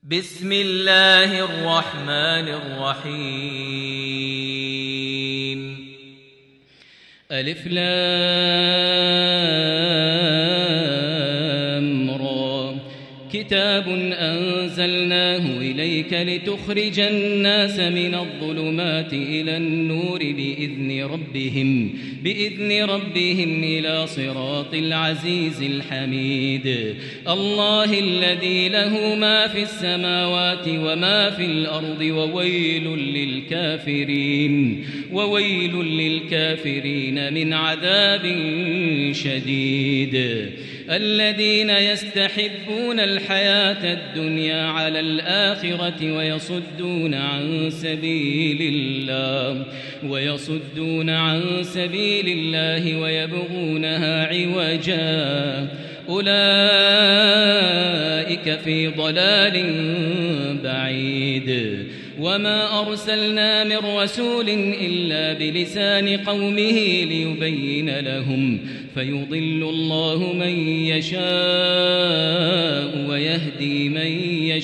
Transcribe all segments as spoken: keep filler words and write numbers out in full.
بسم الله الرحمن الرحيم. ألف لام را. كتاب أنزلناه إليك لتخرج الناس من الظلمات إلى النور بإذن ربهم بإذن ربهم إلى صراط العزيز الحميد. الله الذي له ما في السماوات وما في الأرض وويل للكافرين وويل للكافرين من عذاب شديد. الذين يستحبون الحياة الدنيا على الآخرة ويصدون عن سبيل الله ويصدون عن سبيل الله ويبغونها عوجا أولئك في ضلال بعيد. وما أرسلنا من رسول إلا بلسان قومه ليبين لهم فيضل الله من يشاء ويهدي من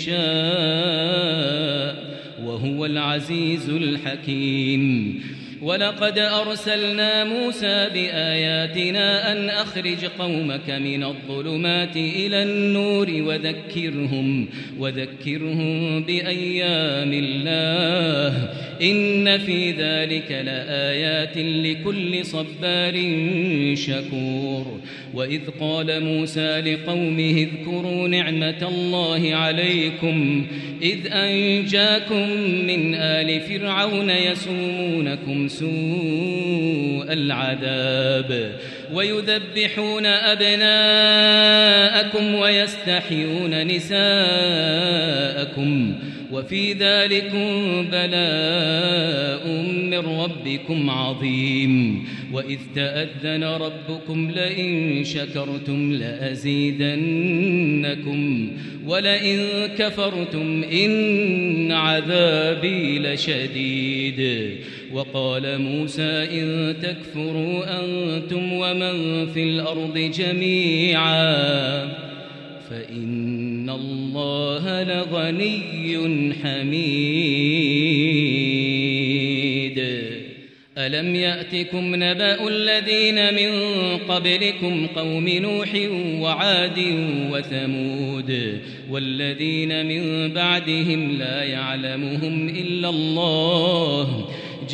يشاء وهو العزيز الحكيم. ولقد أرسلنا موسى بآياتنا أن أخرج قومك من الظلمات إلى النور وذكرهم, وذكرهم بأيام الله إن في ذلك لآيات لكل صبار شكور. وإذ قال موسى لقومه اذكروا نعمة الله عليكم إذ أنجاكم من آل فرعون يسومونكم سوء العذاب ويذبحون أبناءكم ويستحيون نساءكم وفي ذلكم بلاء من ربكم عظيم. وإذ تأذن ربكم لئن شكرتم لأزيدنكم ولئن كفرتم إن عذابي لشديد. وقال موسى إن تكفروا أنتم ومن في الأرض جميعا فإن الله لغني حميد. ألم يأتكم نبأ الذين من قبلكم قوم نوح وعاد وثمود والذين من بعدهم لا يعلمهم إلا الله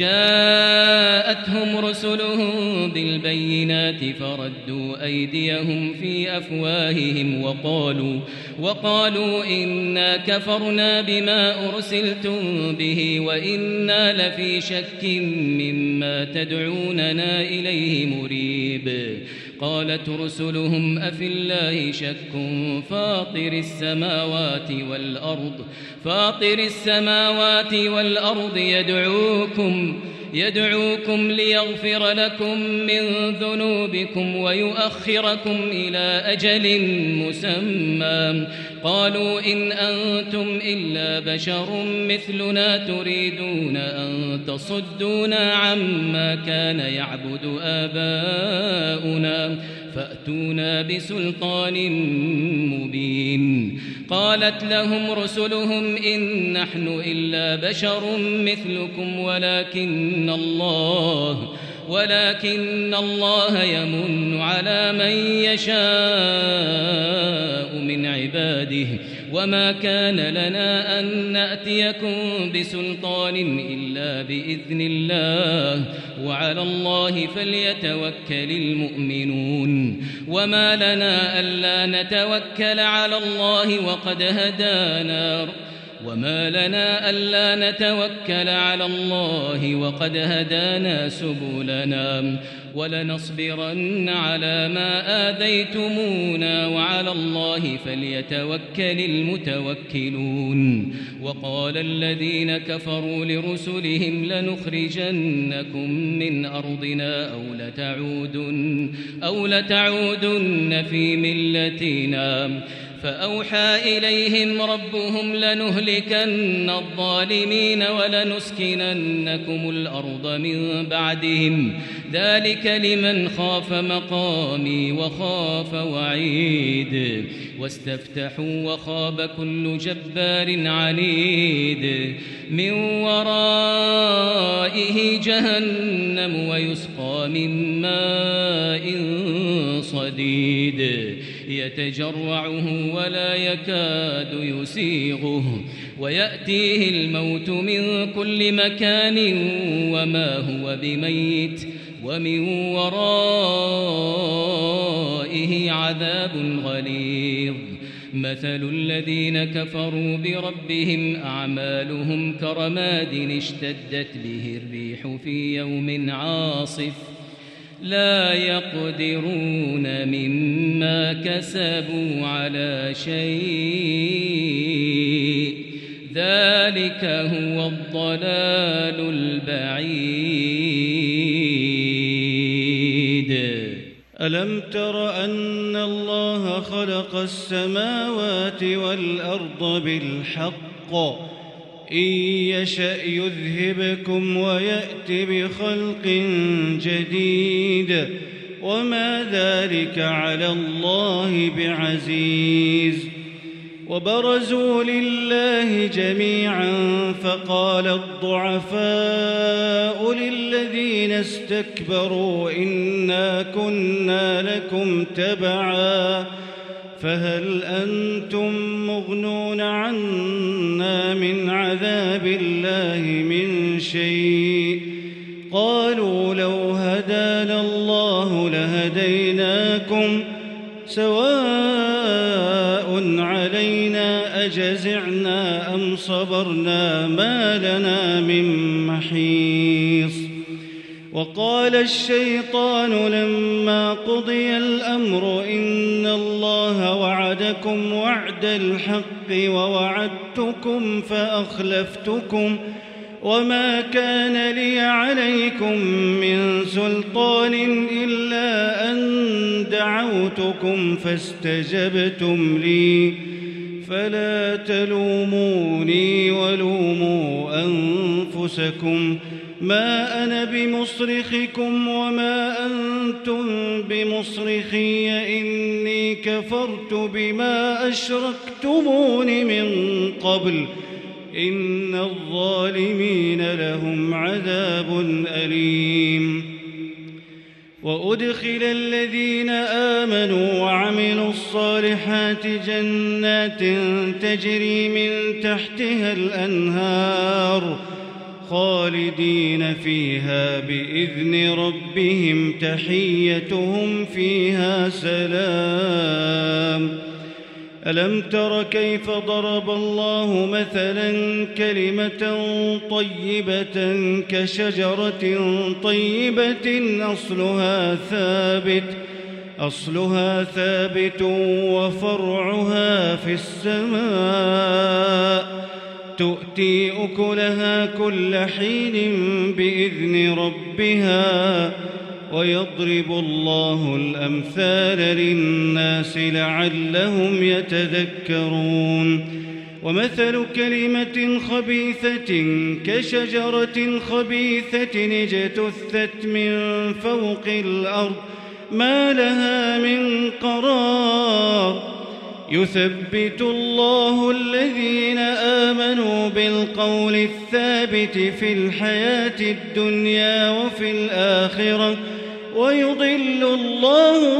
جاءتهم رسلهم بالبينات فردوا أيديهم في أفواههم وقالوا, وقالوا إنا كفرنا بما أرسلتم به وإنا لفي شك مما تدعوننا إليه مريب. قالت رسلهم أفي الله شك فاطر السماوات والأرض فاطر السماوات والأرض يدعوكم يدعوكم ليغفر لكم من ذنوبكم ويؤخركم إلى أجل مسمى. قالوا إن أنتم إلا بشر مثلنا تريدون أن تصدونا عما كان يعبد آباؤنا فأتونا بسلطان مبين. قالت لهم رسلهم إن نحن إلا بشر مثلكم ولكن الله ولكن الله يمن على من يشاء من عباده وما كان لنا أن نأتيكم بسلطان إلا بإذن الله وعلى الله فليتوكل المؤمنون. وما لنا ألا نتوكل على الله وقد هدانا وما لنا ألا نتوكل على الله وقد هدانا سبلنا ولنصبرن على ما آذيتمونا وعلى الله فليتوكل المتوكلون. وقال الذين كفروا لرسلهم لنخرجنكم من أرضنا أو لتعودن, أو لتعودن في ملتنا فأوحى إليهم ربهم لنهلكن الظالمين ولنسكننكم الأرض من بعدهم ذلك لمن خاف مقامي وخاف وعيد واستفتحوا وخاب كل جبار عنيد من ورائه جهنم ويسقى من ماء صديد يتجرعه ولا يكاد يسيغه ويأتيه الموت من كل مكان وما هو بميت ومن ورائه عذاب غليظ مثل الذين كفروا بربهم أعمالهم كرماد اشتدت به الريح في يوم عاصف لا يقدرون مما كسبوا على شيء ذلك هو الضلال البعيد. ألم تر أن الله خلق السماوات والأرض بالحق إن يشأ يذهبكم ويأت بخلق جديد وما ذلك على الله بعزيز. وبرزوا لله جميعا فقال الضعفاء للذين استكبروا إنا كنا لكم تبعا فهل أنتم مغنون عنا من عذاب الله من شيء قالوا لو هدانا الله لهديناكم سواء علينا أجزعنا أم صبرنا ما لنا من محيص. وقال الشيطان لما قضي الأمر إن الله وعدكم وعد الحق ووعدتكم فأخلفتكم وما كان لي عليكم من سلطان إلا أن دعوتكم فاستجبتم لي فلا تلوموني ولوموا أنفسكم ما أنا بمصرخكم وما أنتم بمصرخي إني كفرت بما أشركتمون من قبل إن الظالمين لهم عذاب أليم. وأدخل الذين آمنوا وعملوا الصالحات جنات تجري من تحتها الأنهار خالدين فيها بإذن ربهم تحيتهم فيها سلام. ألم تر كيف ضرب الله مثلا كلمة طيبة كشجرة طيبة أصلها ثابت أصلها ثابت وفرعها في السماء تؤتي أكلها كل حين بإذن ربها ويضرب الله الأمثال للناس لعلهم يتذكرون. ومثل كلمة خبيثة كشجرة خبيثة اجتثت من فوق الأرض ما لها من قرار يثبت الله الذين آمنوا بالقول الثابت في الحياة الدنيا وفي الآخرة ويضل الله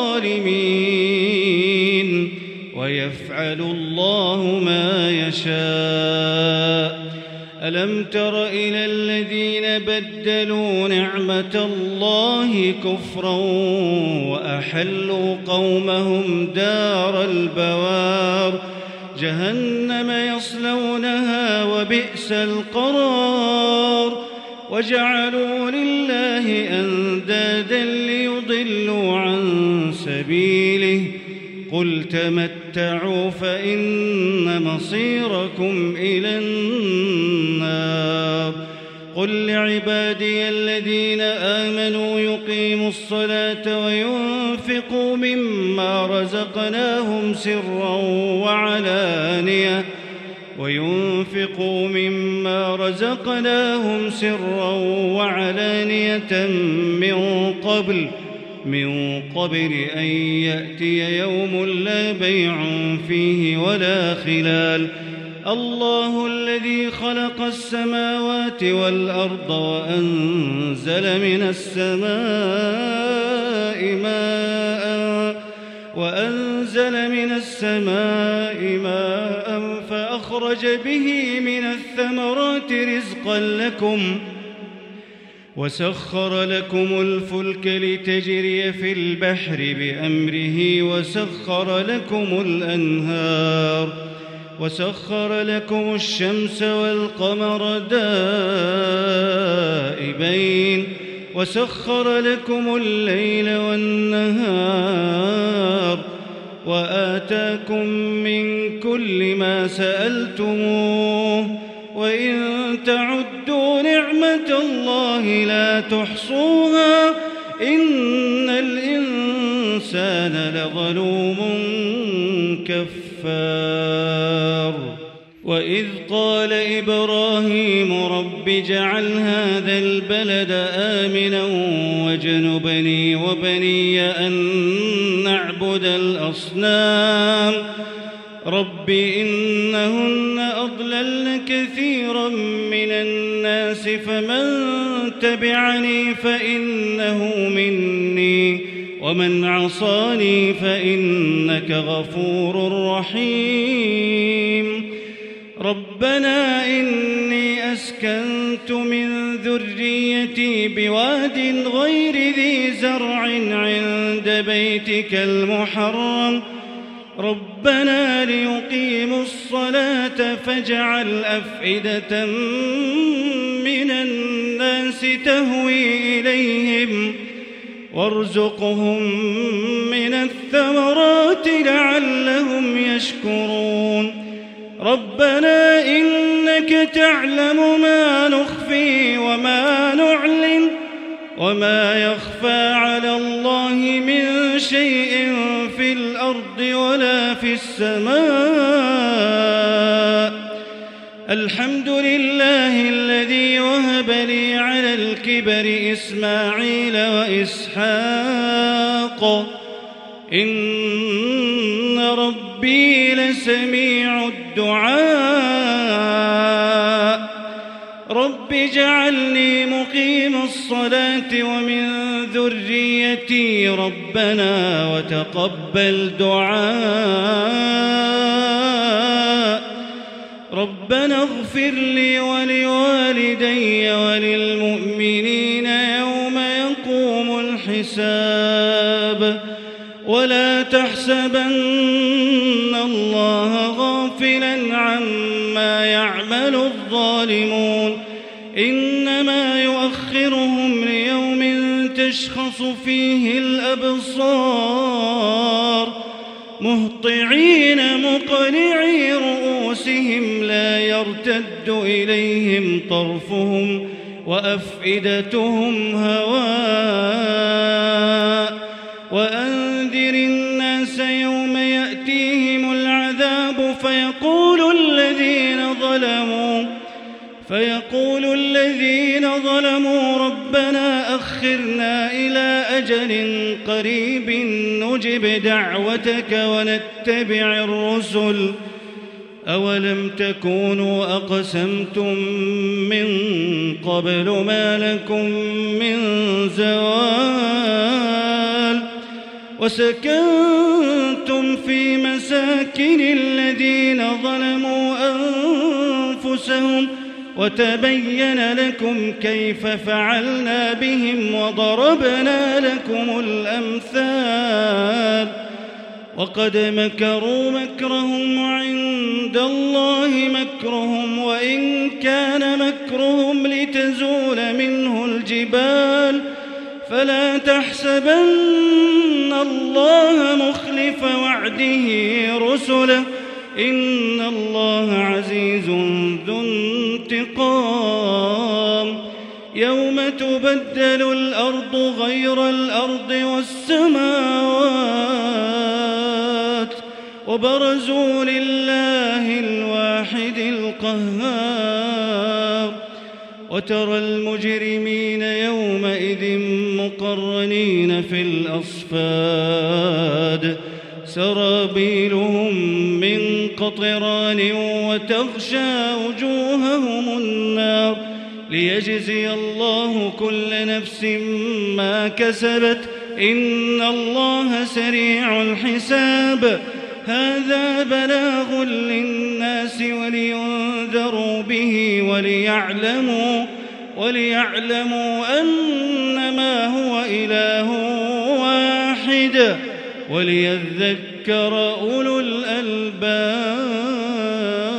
الظالمين ويفعل الله ما يشاء. ألم تر إلى الذين بدلوا نعمة الله كفرا وأحلوا قومهم دار البوار جهنم يصلونها وبئس القرار وجعلوا لله أندادا ليضلوا عن سبيله قل تمتعوا فإن مصيركم إلى النار. قل لعبادي الذين آمنوا يقيموا الصلاة وينفقوا وينفقوا مما رزقناهم سرا وعلانية وينفقوا مما رزقناهم سرا وعلانية من قبل من قبل أن يأتي يوم لا بيع فيه ولا خلال. الله الذي خلق السماوات والأرض وأنزل من السماء ماء وأنزل من السماء ماء فأخرج به من الثمرات رزقا لكم وسخر لكم الفلك لتجري في البحر بأمره وسخر لكم الأنهار وسخر لكم الشمس والقمر دائبين وسخر لكم الليل والنهار وآتاكم من كل ما سألتموه وإن تعدوا نعمة الله لا تحصوها إن الإنسان لظلوم كفار. وإذ قال إبراهيم رب اجعل هذا البلد آمنا واجنبني وبني أن نعبد الأصنام رب إنهن أضللن كثيرا من الناس فمن تبعني فإنه مني ومن عصاني فإنك غفور رحيم. ربنا إني أسكنت من ذريتي بواد غير ذي زرع عند بيتك المحرم ربنا ليقيموا الصلاة فاجعل أفئدة من الناس تهوي إليهم وارزقهم من الثمرات لعلهم يشكرون. ربنا إنك تعلم ما نخفي وما نعلن وما يخفى على الله من شيء في الأرض ولا في السماء. الحمد لله الذي وهب لي على الكبر إسماعيل وإسحاق إن ربي لسميع الدعاء. رب اجعلني مقيم الصلاة ومن ذريتي ربنا وتقبل دعاء. ربنا اغفر لي ولوالدي وللمؤمنين يوم يقوم الحساب. ولا تحسبن الله غافلا عما يعمل الظالمون إنما يؤخرهم ليوم تشخص فيه الأبصار مهطعين مقنعي رؤوسهم لا يرتد إليهم طرفهم وأفئدتهم هواء. وأنذر الناس يوم يأتيهم العذاب فيقول الذين ظلموا فيقول الذين ظلموا ربنا أخرنا إلى أجل قريب نجب دعوتك ونتبع الرسل أولم تكونوا أقسمتم من قبل ما لكم من زوال وسكنتم في مساكن الذين ظلموا أنفسهم وتبين لكم كيف فعلنا بهم وضربنا لكم الأمثال. وقد مكروا مكرهم وعند الله مكرهم وإن كان مكرهم لتزول منه الجبال فلا تحسبن الله مخلف وعده رسله إن الله عزيز ذو انتقام. يوم تبدل الأرض غير الأرض والسماوات وبرزوا لله الواحد القهار وترى المجرمين يومئذ مقرنين في الأصفاد سرابيلهم من قطران وتغشى وجوههم النار ليجزي الله كل نفس ما كسبت إن الله سريع الحساب هذا بلاغ للناس ولينذروا به وليعلموا وليعلموا أنما هو إله واحد وليذكر أولو الألباب.